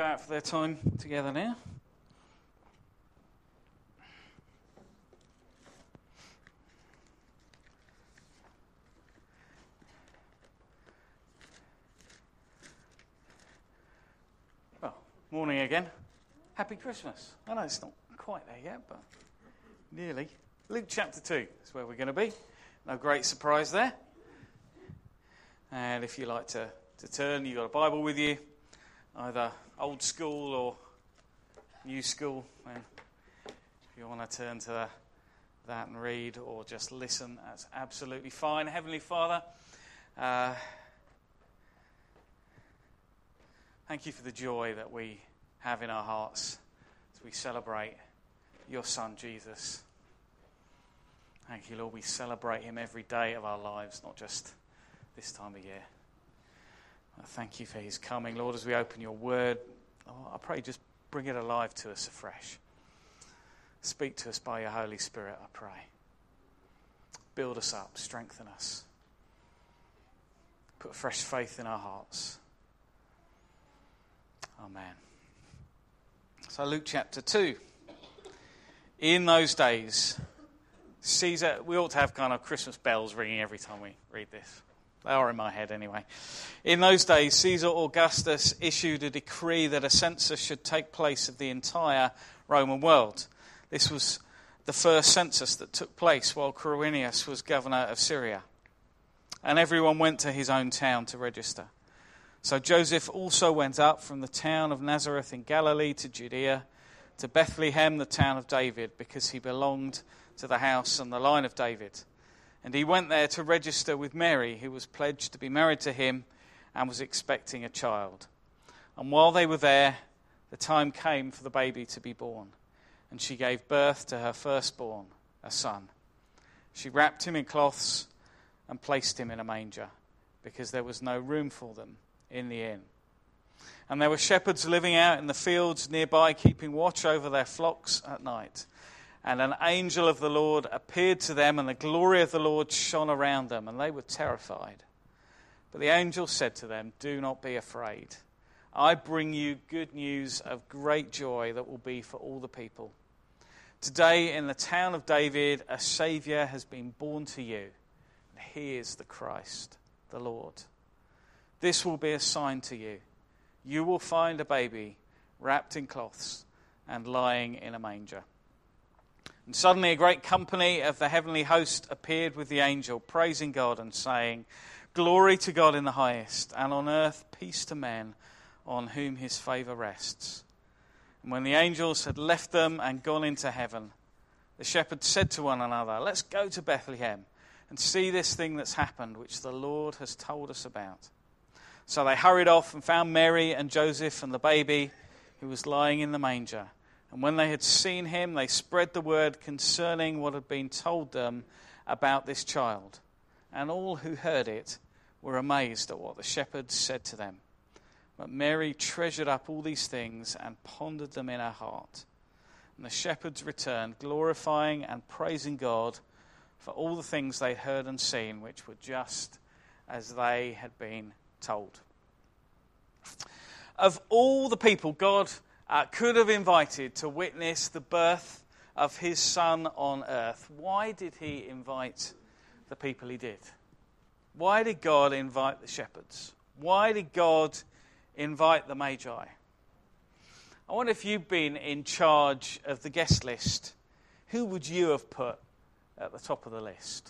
out for their time together now. Well, morning again. Happy Christmas. I know it's not quite there yet, but nearly. Luke chapter 2 is where we're going to be. No great surprise there. And if you like to turn, you've got a Bible with you, either old school or new school. And if you want to turn to that and read or just listen, that's absolutely fine. Heavenly Father, thank you for the joy that we have in our hearts as we celebrate your Son, Jesus. Thank you, Lord. We celebrate him every day of our lives, not just this time of year. I thank you for his coming. Lord, as we open your word, I pray just bring it alive to us afresh. Speak to us by your Holy Spirit, I pray. Build us up, strengthen us. Put fresh faith in our hearts. Amen. So Luke chapter 2. In those days, Caesar, we ought to have kind of Christmas bells ringing every time we read this. They are in my head anyway. In those days, Caesar Augustus issued a decree that a census should take place of the entire Roman world. This was the first census that took place while Quirinius was governor of Syria. And everyone went to his own town to register. So Joseph also went up from the town of Nazareth in Galilee to Judea, to Bethlehem, the town of David, because he belonged to the house and the line of David. And he went there to register with Mary, who was pledged to be married to him and was expecting a child. And while they were there, the time came for the baby to be born. And she gave birth to her firstborn, a son. She wrapped him in cloths and placed him in a manger, because there was no room for them in the inn. And there were shepherds living out in the fields nearby, keeping watch over their flocks at night. And an angel of the Lord appeared to them, and the glory of the Lord shone around them, and they were terrified. But the angel said to them, "Do not be afraid. I bring you good news of great joy that will be for all the people. Today in the town of David, a Saviour has been born to you, and he is the Christ, the Lord. This will be a sign to you. You will find a baby wrapped in cloths and lying in a manger." And suddenly a great company of the heavenly host appeared with the angel, praising God and saying, "Glory to God in the highest, and on earth peace to men on whom his favour rests." And when the angels had left them and gone into heaven, the shepherds said to one another, "Let's go to Bethlehem and see this thing that's happened, which the Lord has told us about." So they hurried off and found Mary and Joseph and the baby who was lying in the manger. And when they had seen him, they spread the word concerning what had been told them about this child. And all who heard it were amazed at what the shepherds said to them. But Mary treasured up all these things and pondered them in her heart. And the shepherds returned, glorifying and praising God for all the things they heard and seen, which were just as they had been told. Of all the people God could have invited to witness the birth of his son on earth, why did he invite the people he did? Why did God invite the shepherds? Why did God invite the Magi? I wonder if you've been in charge of the guest list, who would you have put at the top of the list?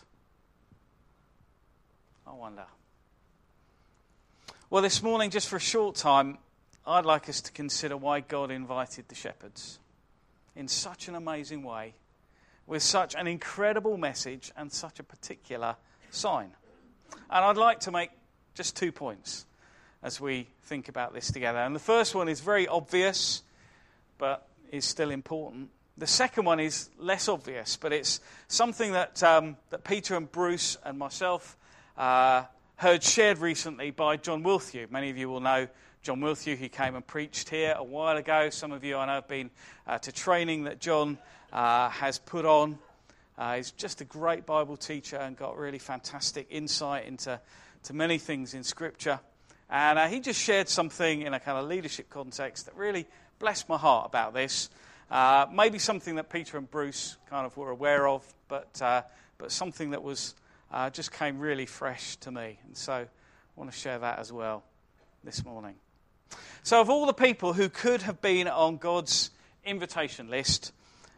I wonder. Well, this morning, just for a short time, I'd like us to consider why God invited the shepherds in such an amazing way, with such an incredible message and such a particular sign. And I'd like to make just 2 points as we think about this together. And the first one is very obvious, but is still important. The second one is less obvious, but it's something that Peter and Bruce and myself heard shared recently by John Wilthew. Many of you will know John Wilthew. He came and preached here a while ago. Some of you I know have been to training that John has put on. He's just a great Bible teacher and got really fantastic insight into many things in Scripture. And he just shared something in a kind of leadership context that really blessed my heart about this. Maybe something that Peter and Bruce kind of were aware of, but something that was just came really fresh to me. And so I want to share that as well this morning. So of all the people who could have been on God's invitation list,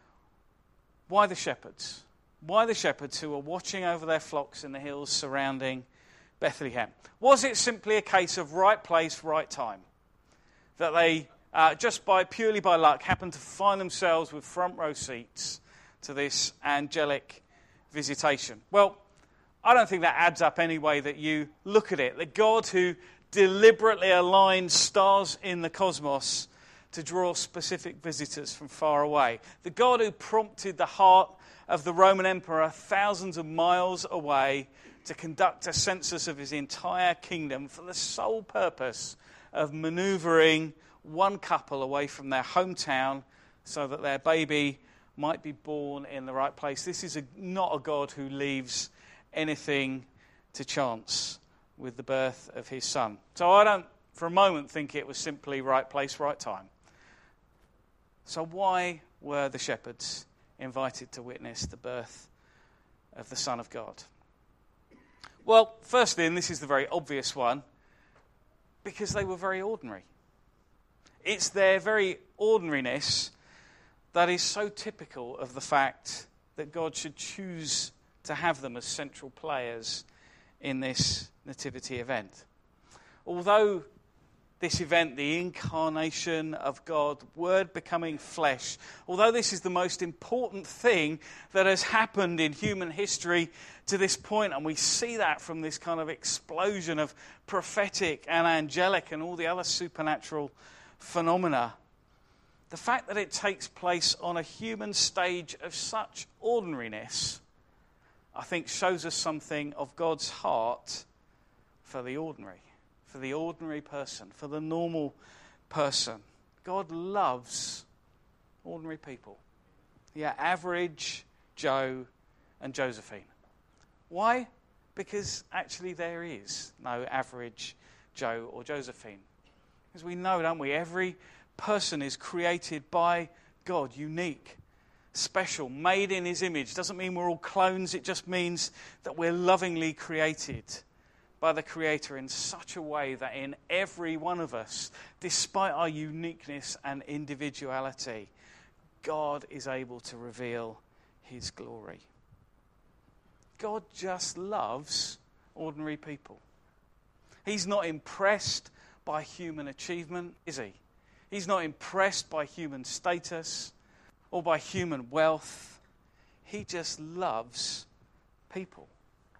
why the shepherds? Why the shepherds who were watching over their flocks in the hills surrounding Bethlehem? Was it simply a case of right place, right time? That they, purely by luck, happened to find themselves with front row seats to this angelic visitation? Well, I don't think that adds up any way that you look at it. The God who deliberately aligned stars in the cosmos to draw specific visitors from far away. The God who prompted the heart of the Roman emperor thousands of miles away to conduct a census of his entire kingdom for the sole purpose of maneuvering one couple away from their hometown so that their baby might be born in the right place. This is not a God who leaves anything to chance with the birth of his son. So I don't for a moment think it was simply right place, right time. So why were the shepherds invited to witness the birth of the Son of God? Well, firstly, and this is the very obvious one, because they were very ordinary. It's their very ordinariness that is so typical of the fact that God should choose to have them as central players in this nativity event. Although this event, the incarnation of God, Word becoming flesh, although this is the most important thing that has happened in human history to this point, and we see that from this kind of explosion of prophetic and angelic and all the other supernatural phenomena, the fact that it takes place on a human stage of such ordinariness, I think shows us something of God's heart for the ordinary person, for the normal person. God loves ordinary people. Yeah, average Joe and Josephine. Why? Because actually there is no average Joe or Josephine. Because we know, don't we, every person is created by God, unique, special, made in his image. Doesn't mean we're all clones, it just means that we're lovingly created by the Creator in such a way that in every one of us, despite our uniqueness and individuality, God is able to reveal his glory. God just loves ordinary people. He's not impressed by human achievement, is he? He's not impressed by human status or by human wealth. He just loves people.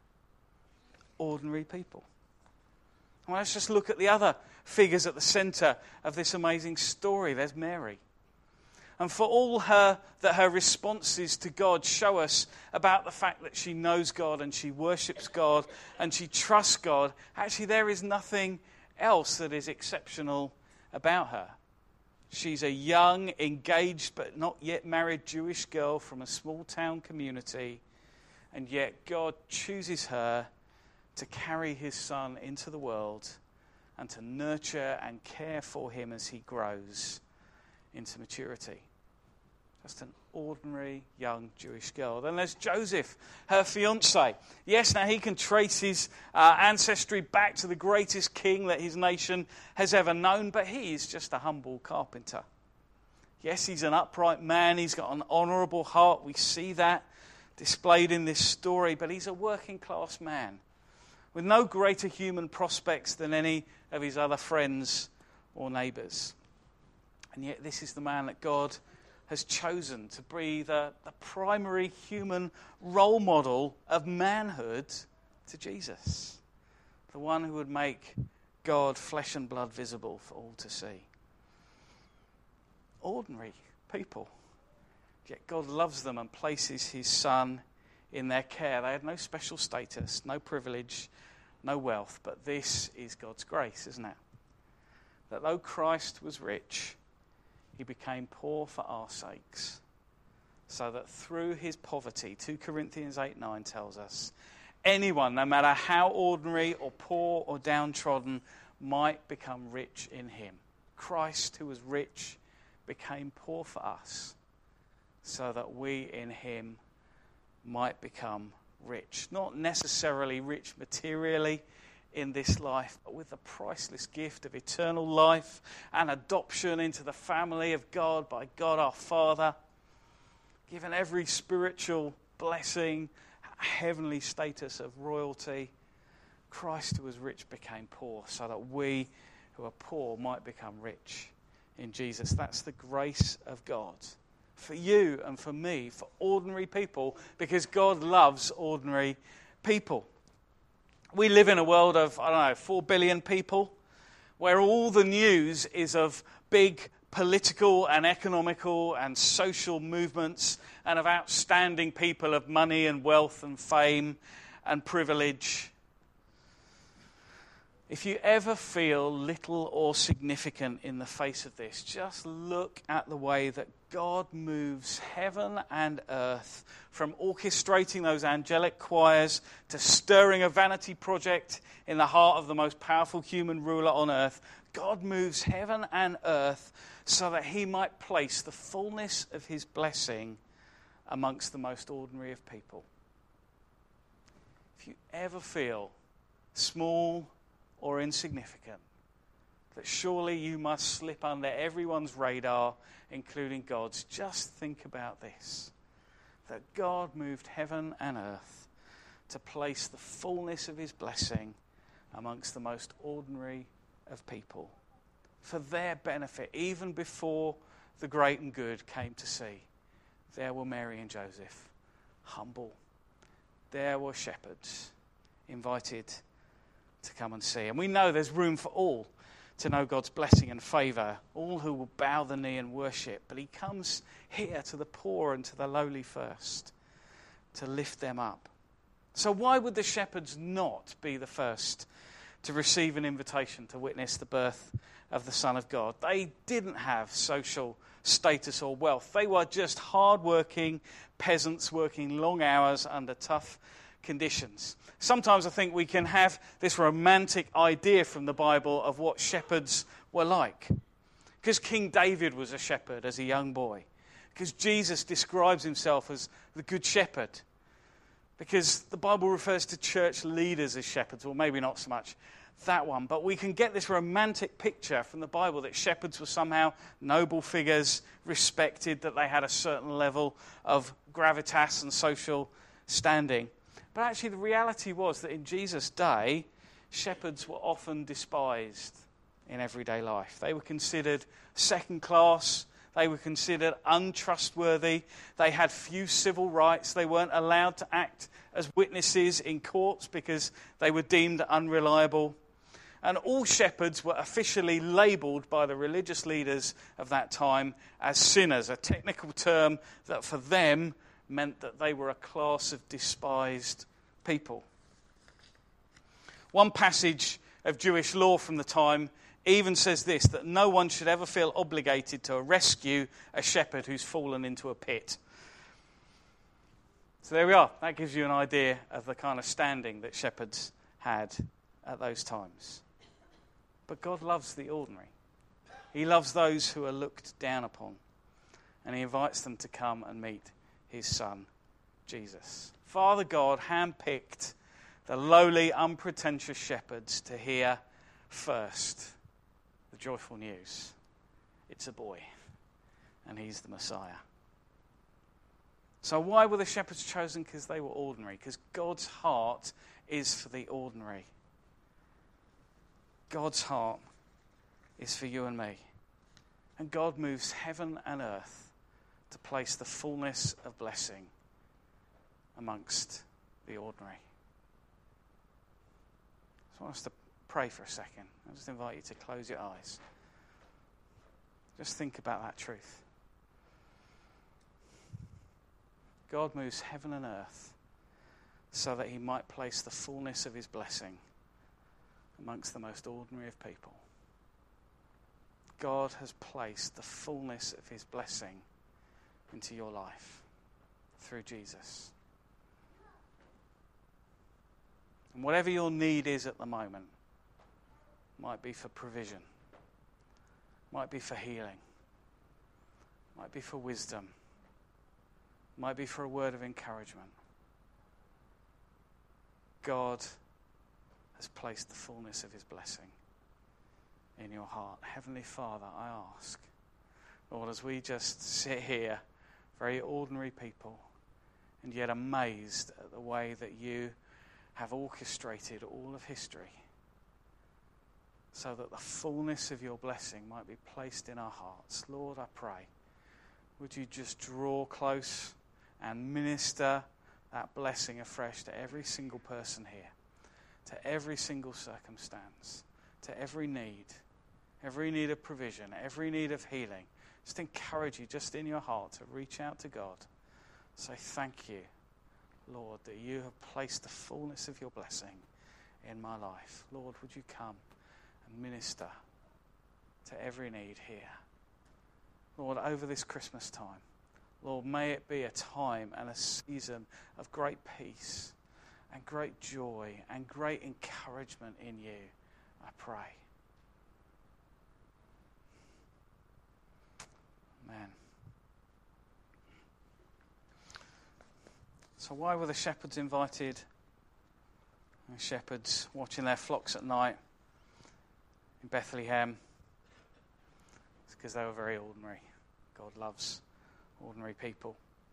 Ordinary people. Well, let's just look at the other figures at the centre of this amazing story. There's Mary. And for all that her responses to God show us about the fact that she knows God and she worships God and she trusts God, actually there is nothing else that is exceptional about her. She's a young, engaged, but not yet married Jewish girl from a small town community, and yet God chooses her to carry his son into the world and to nurture and care for him as he grows into maturity. Just an ordinary young Jewish girl. Then there's Joseph, her fiancé. Yes, now he can trace his ancestry back to the greatest king that his nation has ever known, but he is just a humble carpenter. Yes, he's an upright man. He's got an honourable heart. We see that displayed in this story, but he's a working class man with no greater human prospects than any of his other friends or neighbours. And yet this is the man that God has chosen to be the primary human role model of manhood to Jesus. The one who would make God flesh and blood visible for all to see. Ordinary people. Yet God loves them and places his son in their care. They had no special status, no privilege, no wealth, but this is God's grace, isn't it? That though Christ was rich, he became poor for our sakes, so that through his poverty, 2 Corinthians 8:9 tells us, anyone, no matter how ordinary or poor or downtrodden, might become rich in him. Christ, who was rich, became poor for us, so that we in him might become rich. Not necessarily rich materially in this life, but with the priceless gift of eternal life and adoption into the family of God by God our Father, given every spiritual blessing, heavenly status of royalty. Christ, who was rich, became poor, so that we who are poor might become rich in Jesus. That's the grace of God for you and for me, for ordinary people, because God loves ordinary people. We live in a world of, 4 billion people, where all the news is of big political and economical and social movements and of outstanding people of money and wealth and fame and privilege. If you ever feel little or significant in the face of this, just look at the way that God moves heaven and earth, from orchestrating those angelic choirs to stirring a vanity project in the heart of the most powerful human ruler on earth. God moves heaven and earth so that he might place the fullness of his blessing amongst the most ordinary of people. If you ever feel small or insignificant, that surely you must slip under everyone's radar, including God's, just think about this: that God moved heaven and earth to place the fullness of his blessing amongst the most ordinary of people, for their benefit, even before the great and good came to see. There were Mary and Joseph, humble. There were shepherds, invited to come and see. And we know there's room for all to know God's blessing and favour, all who will bow the knee and worship. But he comes here to the poor and to the lowly first, to lift them up. So why would the shepherds not be the first to receive an invitation to witness the birth of the Son of God? They didn't have social status or wealth. They were just hard-working peasants working long hours under tough conditions. Sometimes I think we can have this romantic idea from the Bible of what shepherds were like. Because King David was a shepherd as a young boy. Because Jesus describes himself as the good shepherd. Because the Bible refers to church leaders as shepherds, or maybe not so much that one. But we can get this romantic picture from the Bible that shepherds were somehow noble figures, respected, that they had a certain level of gravitas and social standing. But actually the reality was that in Jesus' day, shepherds were often despised in everyday life. They were considered second class. They were considered untrustworthy. They had few civil rights. They weren't allowed to act as witnesses in courts because they were deemed unreliable. And all shepherds were officially labelled by the religious leaders of that time as sinners, a technical term that for them meant that they were a class of despised people. One passage of Jewish law from the time even says this, that no one should ever feel obligated to rescue a shepherd who's fallen into a pit. So there we are. That gives you an idea of the kind of standing that shepherds had at those times. But God loves the ordinary. He loves those who are looked down upon. And he invites them to come and meet his Son, Jesus. Father God handpicked the lowly, unpretentious shepherds to hear first the joyful news. It's a boy, and he's the Messiah. So why were the shepherds chosen? Because they were ordinary. Because God's heart is for the ordinary. God's heart is for you and me. And God moves heaven and earth to place the fullness of blessing amongst the ordinary. So I want us to pray for a second. I just invite you to close your eyes. Just think about that truth. God moves heaven and earth so that he might place the fullness of his blessing amongst the most ordinary of people. God has placed the fullness of his blessing into your life through Jesus. And whatever your need is at the moment, Might be for provision. Might be for healing. Might be for wisdom. Might be for a word of encouragement. God has placed the fullness of his blessing in your heart. Heavenly Father, I ask, Lord, as we just sit here, very ordinary people, and yet amazed at the way that you have orchestrated all of history, so that the fullness of your blessing might be placed in our hearts. Lord, I pray, would you just draw close and minister that blessing afresh to every single person here, to every single circumstance, to every need of provision, every need of healing. Just encourage you just in your heart to reach out to God. Say thank you, Lord, that you have placed the fullness of your blessing in my life. Lord, would you come and minister to every need here. Lord, over this Christmas time, Lord, may it be a time and a season of great peace and great joy and great encouragement in you, I pray. Amen. So why were the shepherds invited? The shepherds watching their flocks at night in Bethlehem. It's because they were very ordinary. God loves ordinary people.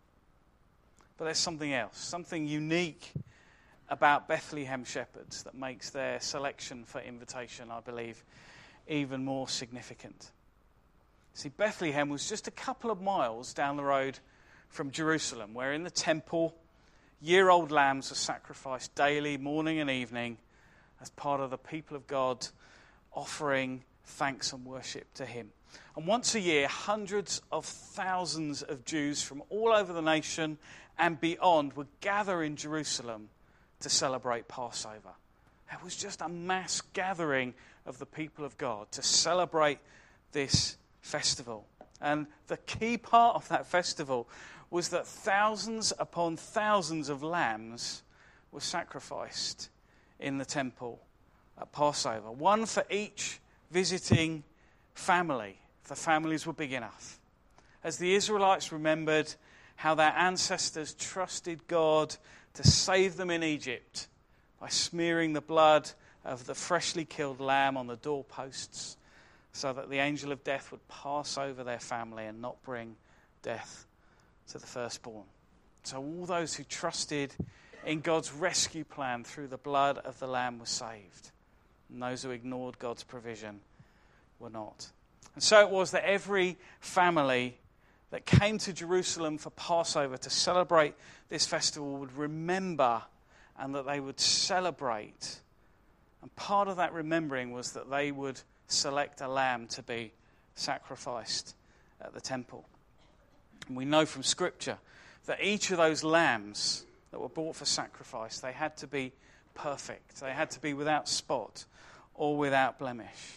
But there's something else, something unique about Bethlehem shepherds that makes their selection for invitation, I believe, even more significant. See, Bethlehem was just a couple of miles down the road from Jerusalem, where in the temple, year-old lambs were sacrificed daily, morning and evening, as part of the people of God offering thanks and worship to him. And once a year, hundreds of thousands of Jews from all over the nation and beyond would gather in Jerusalem to celebrate Passover. It was just a mass gathering of the people of God to celebrate this festival. And the key part of that festival was that thousands upon thousands of lambs were sacrificed in the temple at Passover. One for each visiting family, if the families were big enough. As the Israelites remembered how their ancestors trusted God to save them in Egypt by smearing the blood of the freshly killed lamb on the doorposts so that the angel of death would pass over their family and not bring death to the firstborn. So all those who trusted in God's rescue plan through the blood of the lamb were saved. And those who ignored God's provision were not. And so it was that every family that came to Jerusalem for Passover to celebrate this festival would remember and that they would celebrate. And part of that remembering was that they would select a lamb to be sacrificed at the temple. And we know from Scripture that each of those lambs that were brought for sacrifice, they had to be perfect. They had to be without spot or without blemish.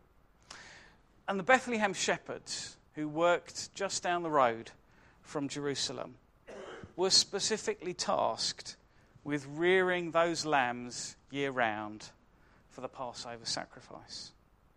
And the Bethlehem shepherds, who worked just down the road from Jerusalem, were specifically tasked with rearing those lambs year-round for the Passover sacrifice.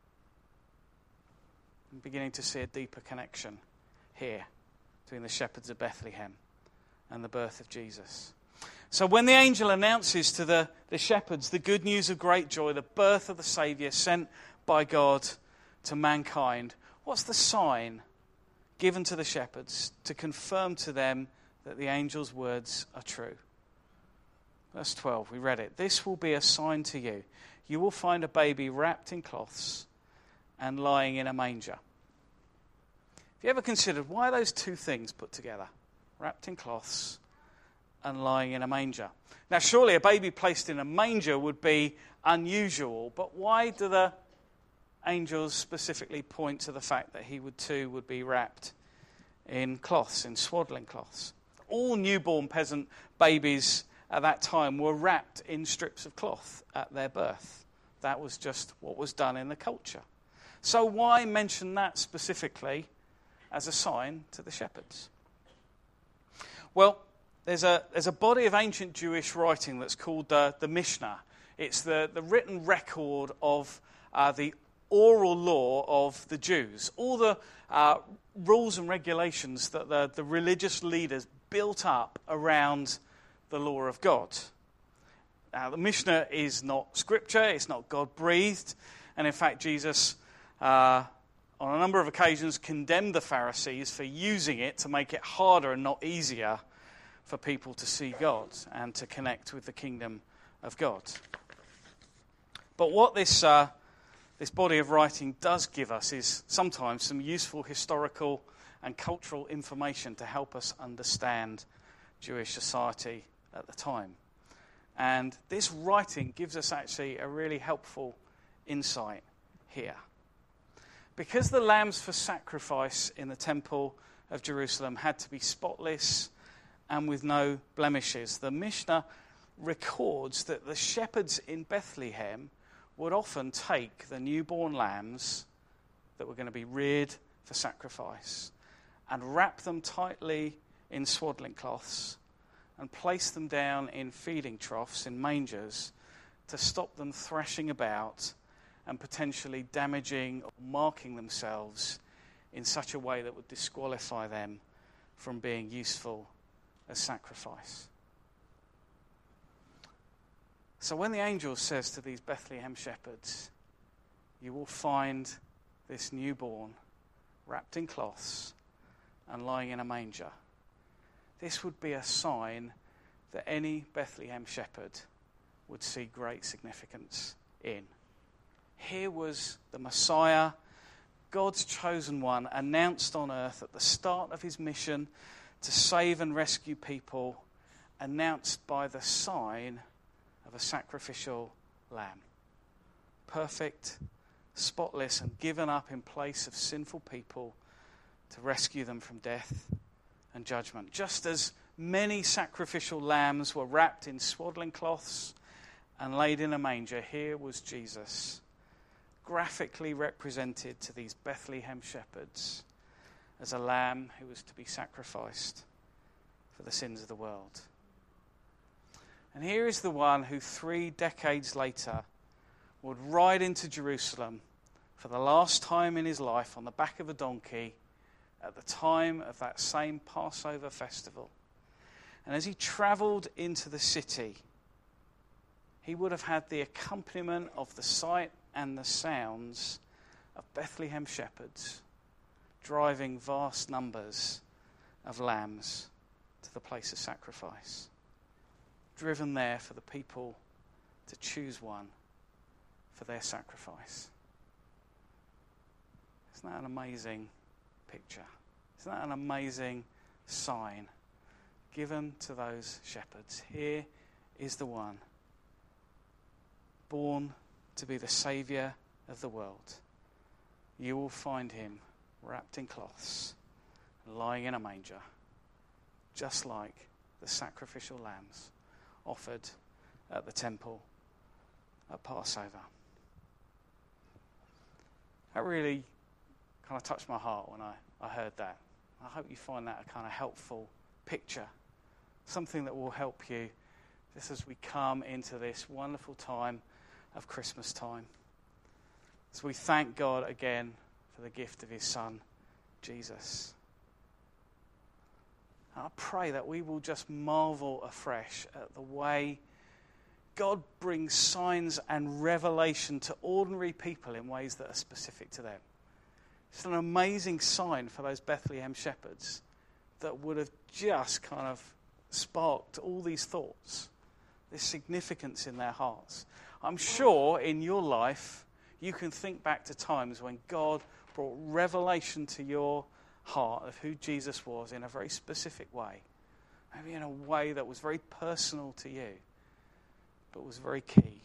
I'm beginning to see a deeper connection here between the shepherds of Bethlehem and the birth of Jesus. So when the angel announces to the shepherds the good news of great joy, the birth of the Saviour sent by God to mankind, what's the sign given to the shepherds to confirm to them that the angel's words are true? Verse 12, we read it. This will be a sign to you. You will find a baby wrapped in cloths and lying in a manger. Have you ever considered why those two things put together? Wrapped in cloths and lying in a manger. Now, surely a baby placed in a manger would be unusual, but why do the angels specifically point to the fact that he would be wrapped in cloths, in swaddling cloths? All newborn peasant babies at that time were wrapped in strips of cloth at their birth. That was just what was done in the culture. So why mention that specifically as a sign to the shepherds? Well, there's a body of ancient Jewish writing that's called the Mishnah. It's the written record of the oral law of the Jews, all the rules and regulations that the religious leaders built up around the law of God. Now, the Mishnah is not scripture, it's not God-breathed, and in fact Jesus, on a number of occasions, condemned the Pharisees for using it to make it harder and not easier for people to see God and to connect with the kingdom of God. But what this body of writing does give us is sometimes some useful historical and cultural information to help us understand Jewish society at the time. And this writing gives us actually a really helpful insight here. Because the lambs for sacrifice in the temple of Jerusalem had to be spotless and with no blemishes, the Mishnah records that the shepherds in Bethlehem would often take the newborn lambs that were going to be reared for sacrifice and wrap them tightly in swaddling cloths and place them down in feeding troughs, in mangers, to stop them thrashing about and potentially damaging or marking themselves in such a way that would disqualify them from being useful as sacrifice. So when the angel says to these Bethlehem shepherds, you will find this newborn wrapped in cloths and lying in a manger, this would be a sign that any Bethlehem shepherd would see great significance in. Here was the Messiah, God's chosen one, announced on earth at the start of his mission to save and rescue people, announced by the sign of a sacrificial lamb. Perfect, spotless, and given up in place of sinful people to rescue them from death and judgment. Just as many sacrificial lambs were wrapped in swaddling cloths and laid in a manger, here was Jesus, graphically represented to these Bethlehem shepherds as a lamb who was to be sacrificed for the sins of the world. And here is the one who 3 decades later would ride into Jerusalem for the last time in his life on the back of a donkey at the time of that same Passover festival. And as he travelled into the city, he would have had the accompaniment of the sight and the sounds of Bethlehem shepherds driving vast numbers of lambs to the place of sacrifice, driven there for the people to choose one for their sacrifice. Isn't that an amazing picture? Isn't that an amazing sign given to those shepherds? Here is the one born to be the Saviour of the world. You will find him wrapped in cloths, lying in a manger, just like the sacrificial lambs offered at the temple at Passover. That really kind of touched my heart when I heard that. I hope you find that a kind of helpful picture, something that will help you just as we come into this wonderful time of Christmas time. As we thank God again for the gift of his Son, Jesus. And I pray that we will just marvel afresh at the way God brings signs and revelation to ordinary people in ways that are specific to them. It's an amazing sign for those Bethlehem shepherds that would have just kind of sparked all these thoughts, this significance in their hearts. I'm sure in your life you can think back to times when God brought revelation to your heart of who Jesus was in a very specific way. Maybe in a way that was very personal to you, but was very key.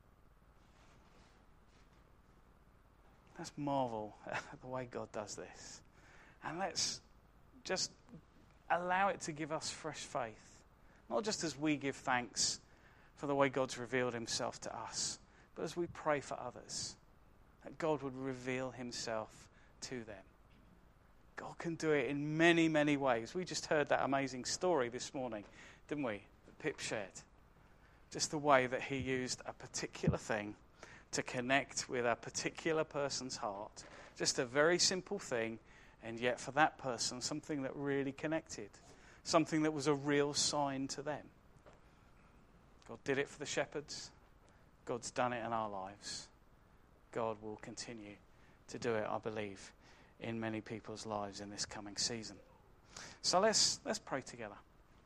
Let's marvel at the way God does this. And let's just allow it to give us fresh faith. Not just as we give thanks for the way God's revealed himself to us, but as we pray for others, that God would reveal himself to them. God can do it in many, many ways. We just heard that amazing story this morning, didn't we? That Pip shared. Just the way that he used a particular thing to connect with a particular person's heart. Just a very simple thing, and yet for that person, something that really connected. Something that was a real sign to them. God did it for the shepherds. God's done it in our lives. God will continue to do it, I believe, in many people's lives in this coming season. So let's pray together.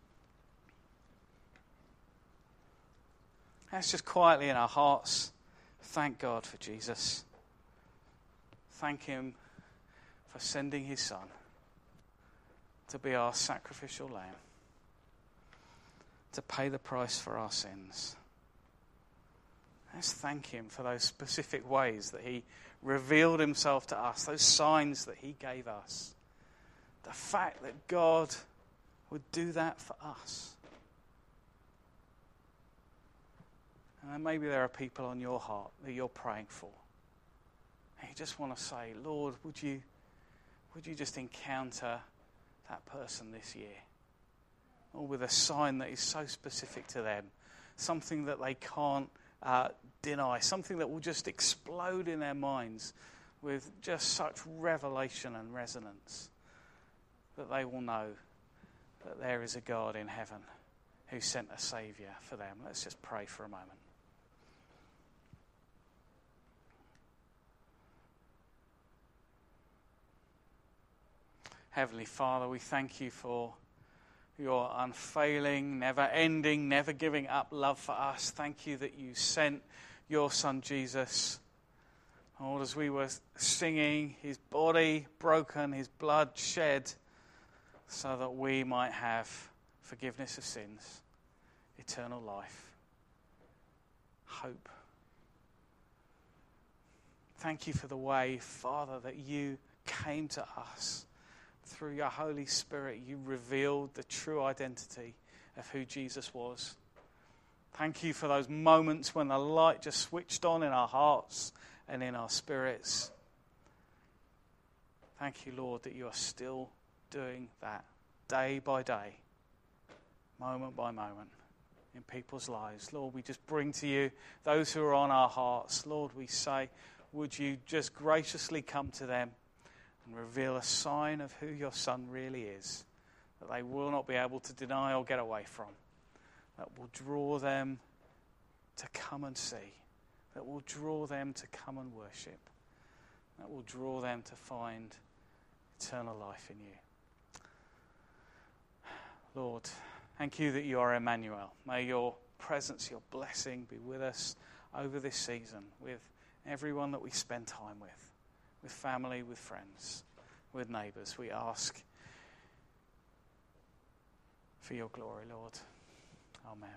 Let's just quietly in our hearts thank God for Jesus. Thank him for sending his Son to be our sacrificial lamb, to pay the price for our sins. Let's thank him for those specific ways that he revealed himself to us, those signs that he gave us. The fact that God would do that for us. And maybe there are people on your heart that you're praying for. And you just want to say, Lord, would you just encounter that person this year? Or with a sign that is so specific to them. Something that they can't deny. Something that will just explode in their minds with just such revelation and resonance. That they will know that there is a God in heaven who sent a Saviour for them. Let's just pray for a moment. Heavenly Father, we thank you for your unfailing, never-ending, never-giving-up love for us. Thank you that you sent your Son Jesus. Lord, as we were singing, his body broken, his blood shed, so that we might have forgiveness of sins, eternal life, hope. Thank you for the way, Father, that you came to us. Through your Holy Spirit, you revealed the true identity of who Jesus was. Thank you for those moments when the light just switched on in our hearts and in our spirits. Thank you, Lord, that you are still doing that day by day, moment by moment in people's lives. Lord, we just bring to you those who are on our hearts. Lord, we say, would you just graciously come to them and reveal a sign of who your Son really is, that they will not be able to deny or get away from, that will draw them to come and see, that will draw them to come and worship, that will draw them to find eternal life in you. Lord, thank you that you are Emmanuel. May your presence, your blessing be with us over this season, with everyone that we spend time with family, with friends, with neighbours. We ask for your glory, Lord. Amen.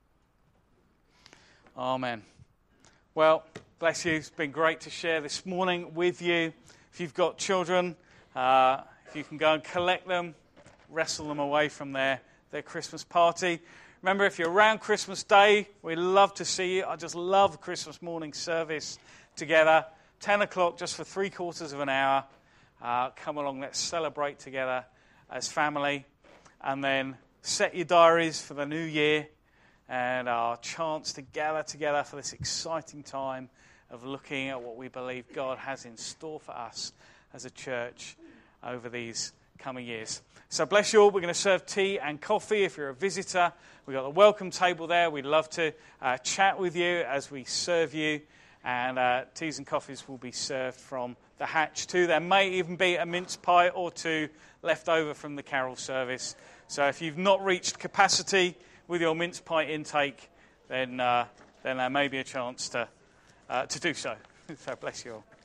Amen. Well, bless you. It's been great to share this morning with you. If you've got children, if you can go and collect them, wrestle them away from their Christmas party. Remember, if you're around Christmas Day, we'd love to see you. I just love Christmas morning service together. 10 o'clock just for 3/4 of an hour. Come along, let's celebrate together as family. And then set your diaries for the new year and our chance to gather together for this exciting time of looking at what we believe God has in store for us as a church over these coming years. So bless you all. We're going to serve tea and coffee. If you're a visitor, we've got the welcome table there. We'd love to chat with you as we serve you. And teas and coffees will be served from the hatch too. There may even be a mince pie or two left over from the carol service. So if you've not reached capacity with your mince pie intake, then there may be a chance to do so. So bless you all.